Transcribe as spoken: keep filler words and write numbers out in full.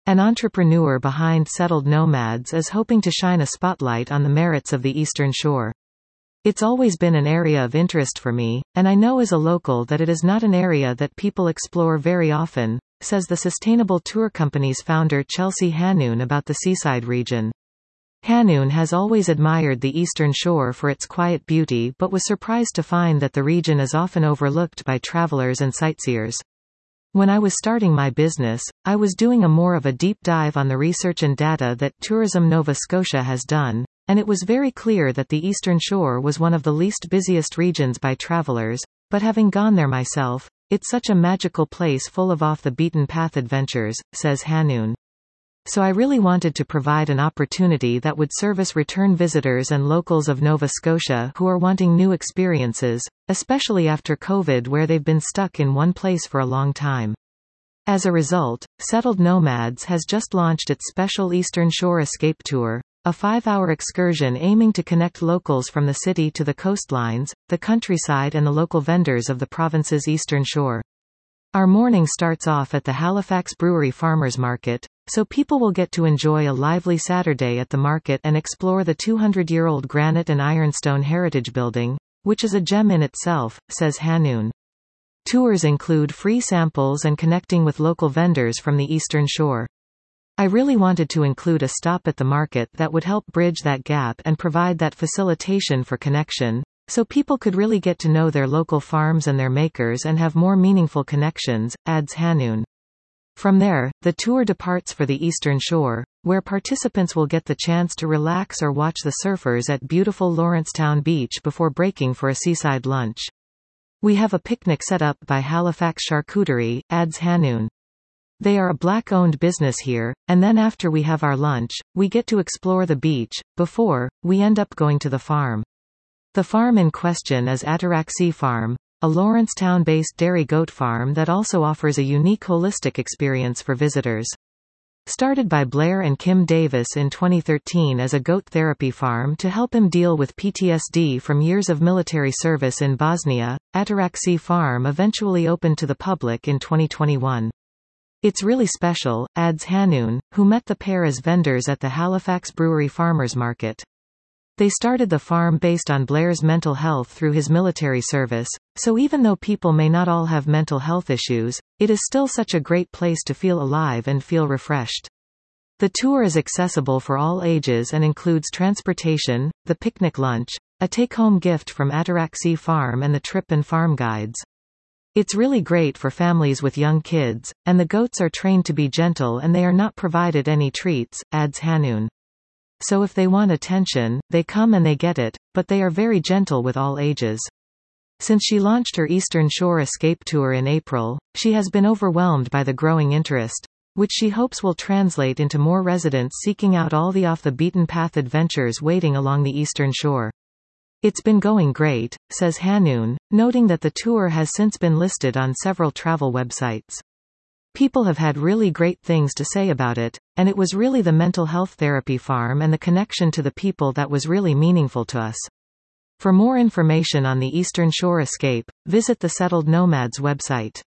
An entrepreneur behind Settled Nomads is hoping to shine a spotlight on the merits of the Eastern Shore. It's always been an area of interest for me, and I know as a local that it is not an area that people explore very often, says the Sustainable Tour Company's founder Chelsea Hanoun about the seaside region. Hanoun has always admired the Eastern Shore for its quiet beauty but was surprised to find that the region is often overlooked by travelers and sightseers. When I was starting my business, I was doing a more of a deep dive on the research and data that Tourism Nova Scotia has done, and it was very clear that the Eastern Shore was one of the least busiest regions by travelers, but having gone there myself, it's such a magical place full of off-the-beaten-path adventures, says Hanoun. So I really wanted to provide an opportunity that would service return visitors and locals of Nova Scotia who are wanting new experiences, especially after COVID where they've been stuck in one place for a long time. As a result, Settled Nomads has just launched its special Eastern Shore Escape Tour, a five-hour excursion aiming to connect locals from the city to the coastlines, the countryside and the local vendors of the province's Eastern Shore. Our morning starts off at the Halifax Brewery Farmers Market, so people will get to enjoy a lively Saturday at the market and explore the two hundred year old granite and ironstone heritage building, which is a gem in itself, says Hanoun. Tours include free samples and connecting with local vendors from the Eastern Shore. I really wanted to include a stop at the market that would help bridge that gap and provide that facilitation for connection, so people could really get to know their local farms and their makers and have more meaningful connections, adds Hanoun. From there, the tour departs for the Eastern Shore, where participants will get the chance to relax or watch the surfers at beautiful Lawrencetown Beach before breaking for a seaside lunch. We have a picnic set up by Halifax Charcuterie, adds Hanoun. They are a black-owned business here, and then after we have our lunch, we get to explore the beach, before, we end up going to the farm. The farm in question is Ataraxie Farm, a Lawrencetown-based dairy goat farm that also offers a unique holistic experience for visitors. Started by Blair and Kim Davis in twenty thirteen as a goat therapy farm to help him deal with P T S D from years of military service in Bosnia, Ataraxie Farm eventually opened to the public in twenty twenty-one. It's really special, adds Hanoun, who met the pair as vendors at the Halifax Brewery Farmers Market. They started the farm based on Blair's mental health through his military service, so even though people may not all have mental health issues, it is still such a great place to feel alive and feel refreshed. The tour is accessible for all ages and includes transportation, the picnic lunch, a take-home gift from Ataraxie Farm and the trip and farm guides. It's really great for families with young kids, and the goats are trained to be gentle and they are not provided any treats, adds Hanoun. So if they want attention, they come and they get it, but they are very gentle with all ages. Since she launched her Eastern Shore Escape Tour in April, she has been overwhelmed by the growing interest, which she hopes will translate into more residents seeking out all the off-the-beaten-path adventures waiting along the Eastern Shore. It's been going great, says Hanoun, noting that the tour has since been listed on several travel websites. People have had really great things to say about it, and it was really the mental health therapy farm and the connection to the people that was really meaningful to us. For more information on the Eastern Shore Escape, visit the Settled Nomads website.